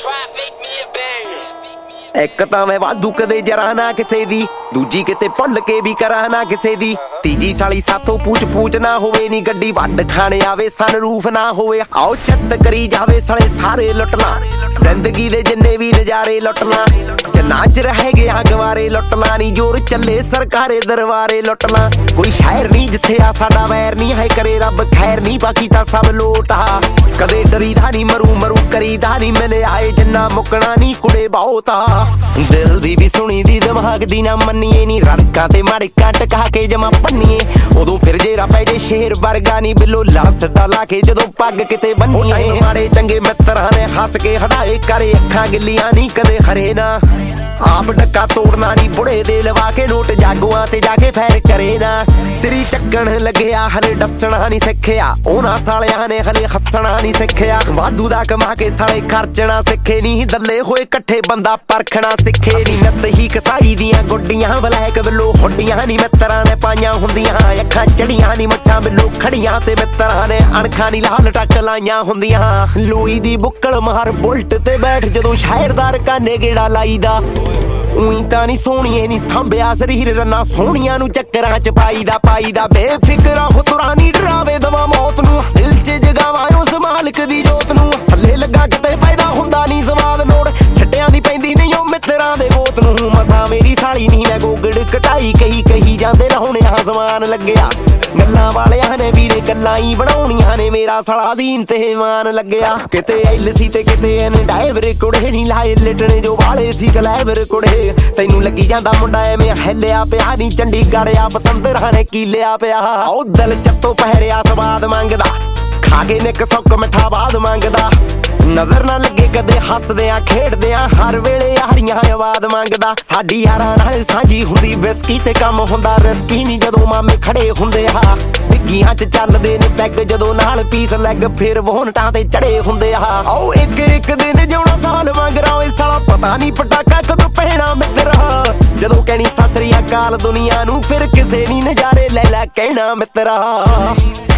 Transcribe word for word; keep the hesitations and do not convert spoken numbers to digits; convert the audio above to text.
ਇੱਕ ਤਾਂ ਮੈਂ ਵਾਧੂ ਕਦੇ ਜਰਾ ਨਾ ਕਿਸੇ ਦੀ, ਦੂਜੀ ਕਿਤੇ ਭੁੱਲ ਕੇ ਵੀ ਕਰਾਂ ਨਾ ਕਿਸੇ ਦੀ, ਤੀਜੀ ਸਾਲੀ ਸਾਥੋਂ ਪੂਛ ਪੂਛ ਨਾ ਹੋਵੇ ਨੀ ਗੱਡੀ ਵੱਡ ਖਾਣੇ ਆਵੇ ਸਨਰੂਫ ਨਾ ਹੋਵੇ। ਆਓ ਚੱਤ ਕਰੀ ਜਾਵੇ ਸਾਲੇ ਸਾਰੇ ਲੁੱਟ ਲਾਂ, ਜ਼ਿੰਦਗੀ ਦੇ ਜਿੰਨੇ ਵੀ ਨਜ਼ਾਰੇ ਲੁੱਟ ਲਾਂ, ਜਿੰਨਾ ਚ ਰਹਿ ਗਿਆ ਗਵਾਰੇ ਲੁੱਟ ਲਾਂ, ਨੀ ਜੋਰ ਚੱਲੇ ਸਰਕਾਰੇ ਦਰਬਾਰੇ ਲੁੱਟ ਲਾਂ। ਕੋਈ ਸ਼ਹਿਰ ਨਹੀਂ ਜਿੱਥੇ ਆ ਸਾਡਾ ਵੈਰ ਨਹੀਂ ਹੈ, ਕਰੇ ਰੱਬ ਖੈਰ ਨਹੀਂ ਬਾਕੀ ਤਾਂ ਸਭ ਲੋਟ ਆ। ਕਦੇ ਡਰੀਦਾ ਨਹੀਂ ਮਰੂ ਮਰੂ ਕਰੀਦਾ ਨਹੀਂ, ਮਿਲੇ ਆਏ ਜਿੰਨਾ ਮੁੱਕਣਾ ਨਹੀਂ ਕੁੜੇ ਬਹੁਤ ਆ। ਦਿਲ ਦੀ ਵੀ ਸੁਣੀ ਦੀ ਦਿਮਾਗ ਦੀ ਨਾ ਮੰਨੀਏ ਨੀ, ਰੜਕਾਂ ਤੇ ਮੜਕਾਂ ਟਕਾ ਕੇ ਜਮਾ ਪੰਨੀਏ, ਉਦੋਂ ਫਿਰ ਜੇਰਾ ਪੈ ਜੇ ਸ਼ੇਰ ਵਰਗਾ ਨੀ ਬਿੱਲੋ ਲਸਦਾ ਲਾ ਕੇ ਜਦੋਂ ਪੱਗ ਕਿਤੇ ਬੰਨੀਏ। ਮਾੜੇ ਚੰਗੇ ਮਿੱਤਰਾਂ ਨੇ ਹੱਸ ਕੇ ਹਟਾਏ ਕਰੇ ਅੱਖਾਂ ਗਿੱਲੀਆਂ ਨਹੀਂ ਕਦੇ ਖਰੇ ਨਾ, ਆਪ ਡੱਕਾ ਤੋੜਨਾ ਨੀ ਬੁੜੇ ਦੇ ਲਵਾ ਕੇ ਨੋਟ ਜਾਗੂਆਂ ਤੇ ਜਾ ਕੇ ਫੈਰ ਕਰੇ ਨਾ। ਸਿਰੀ ਚੱਕਣ ਲੱਗਿਆ ਹਲੇ ਡੱਸਣਾ ਨੀ ਸਿੱਖਿਆ, ਉਹਨਾਂ ਸਾਲਿਆਂ ਨੇ ਹਲੇ ਹੱਸਣਾ ਨੀ ਸਿੱਖਿਆ, ਵਾਧੂ ਦਾ ਕਮਾ ਕੇ ਸਾਲੇ ਖਰਚਣਾ ਸਿੱਖੇ ਨੀ, ਦੱਲੇ ਹੋਏ ਇਕੱਠੇ ਬੰਦਾ ਪਰਖਣਾ ਸਿੱਖੇ ਨੀ। ਨੱਤ ਹੀ ਕਸਾਈ ਦੀਆਂ ਗੁੱਡੀਆਂ ਬਲੈਕ ਬਿੱਲੋ ਹੁੱਡੀਆਂ ਨੀ ਮਿੱਤਰਾਂ ਨੇ ਪਾਈਆਂ ਹੁੰਦੀਆਂ, ਅੱਖਾਂ ਚੜੀਆਂ ਨੀ ਮੁੱਛਾਂ ਬਿੱਲੋ ਖੜੀਆਂ ਤੇ ਮਿੱਤਰਾਂ ਨੇ ਅਣਖਾਂ ਨੀ ਲਾਲ ਟੱਕ ਲਾਈਆਂ ਹੁੰਦੀਆਂ। ਲੋਈ ਦੀ ਬੁੱਕਲ ਮਾਰ ਬੁਲਟ ਤੇ ਬੈਠ ਜਦੋਂ ਸ਼ਹਿਰਦਾਰ ਕਾਨੇ ਗੇੜਾ ਲਾਈਦਾ, ਉਈ ਤਾਂ ਨੀ ਸੋਹਣੀਏ ਨੀ ਸਾਂਭਿਆ ਸਰੀਰ ਰੰਨਾ ਸੋਹਣੀਆਂ ਨੂੰ ਚੱਕਰਾਂ ਚ ਪਾਈਦਾ ਪਾਈਦਾ। ਬੇਫਿਕਰਾ ਹੁਤਰਾ ਨੀ ਡਰਾਵੇ ਦਵਾ ਮੌਤ ਨੂੰ, ਦਿਲ ਚ ਜਗਾਵਾਂ ਉਸ ਮਾਲਕ ਦੀ ਜੋਤ ਨੂੰ, ਥੱਲੇ ਲੱਗਾ ਕਿਤੇ ਪੈਦਾ ਹੁੰਦਾ ਨੀ ਸਵਾਦ ਲੋੜ, ਛੱਟਿਆਂ ਦੀ ਪੈਂਦੀ ਨਹੀਂ ਉਹ ਮਿੱਤਰਾਂ ਦੇ ਗੋਤ ਨੂੰ। ਮਸਾਂ ਮੇਰੀ ਸਾਲੀ ਨਹੀਂ ਮੈਂ ਗੋਗੜ ਕਟਾਈ ਕਹੀ ਕਹੀ ਜਾਂਦੇ ਰਹੋਣਿਆ ਸਮਾਨ ਲੱਗਿਆ, ਗੱਲਾਂ ਵਾਲਿਆਂ ਨੇ ਵੀਰੇ ਗੱਲਾਂ ਹੀ ਬਣਾਉਣੀਆਂ ਨੇ, ਮੇਰਾ ਸਾਲਾ ਦੀਨ ਤੇ ਮਾਨ ਲੱਗਿਆ। ਕਿਤੇ ਐਲ ਸੀ ਤੇ ਕਿਤੇ ਇਹਨੇ ਡਾਈਵਰ ਕੁੜੇ ਨੀ ਲਾਏ ਲਿਟਣੇ ਜੋ ਵਾਲੇ ਸੀ ਕਲੈਵਰ ਕੁੜੇ, ਤੈਨੂੰ ਲੱਗੀ ਜਾਂਦਾ ਮੁੰਡਾ ਐਵੇਂ ਹਿੱਲਿਆ ਪਿਆ ਨੀ, ਚੰਡੀਗੜ੍ਹ ਆ ਪਤੰਦਰਾਂ ਨੇ ਕੀ ਲਿਆ ਪਿਆ। ਉਹ ਦਿਲ ਚੱਤੋਂ ਪਹਿਰਿਆ ਸਵਾਦ ਮੰਗਦਾ, ਖਾ ਕੇ ਨਿੱਕ ਸੁੱਕ ਮਿੱਠਾ ਬਾਦ ਮੰਗਦਾ, ਨਜ਼ਰ ਨਾ ਲੱਗੇ ਕਦੇ ਹੱਸਦਿਆਂ ਖੇਡਦਿਆਂ ਹਰ ਵੇਲੇ ਯਾਰੀਆਂ ਆਵਾਜ਼ ਮੰਗਦਾ। ਸਾਡੀ ਯਾਰਾਂ ਨਾਲ ਸਾਂਝੀ ਹੁੰਦੀ ਵਿਸਕੀ ਤੇ ਕੰਮ ਹੁੰਦਾ ਰਿਸਕੀ ਨੀ, ਜਦੋਂ ਮਾਮੇ ਖੜੇ ਹੁੰਦੇ ਆ ਡਿੱਗੀਆਂ ਚ ਚੱਲਦੇ ਨੇ ਪੈਗ, ਜਦੋਂ ਨਾਲ ਪੀਸ ਲੈਗ ਫਿਰ ਵੋਨਟਾਂ ਤੇ ਚੜੇ ਹੁੰਦੇ ਆ। ਆਓ ਇੱਕ ਇੱਕ ਦਿਨ ਜਿਉਣਾ ਸਾਲ ਮੰਗਰਾ, ਓਏ ਸਾਲਾ ਪਤਾ ਨੀ ਪਟਾਕਾ ਕਦੋਂ ਪੈਣਾ ਮਿੱਤਰਾ, ਜਦੋਂ ਕਹਿਣੀ ਸਤਿ ਸ੍ਰੀ ਅਕਾਲ ਦੁਨੀਆ ਨੂੰ ਫਿਰ ਕਿਸੇ ਨੀ ਨਜ਼ਾਰੇ ਲੈ ਲੈ ਕਹਿਣਾ ਮਿੱਤਰਾ।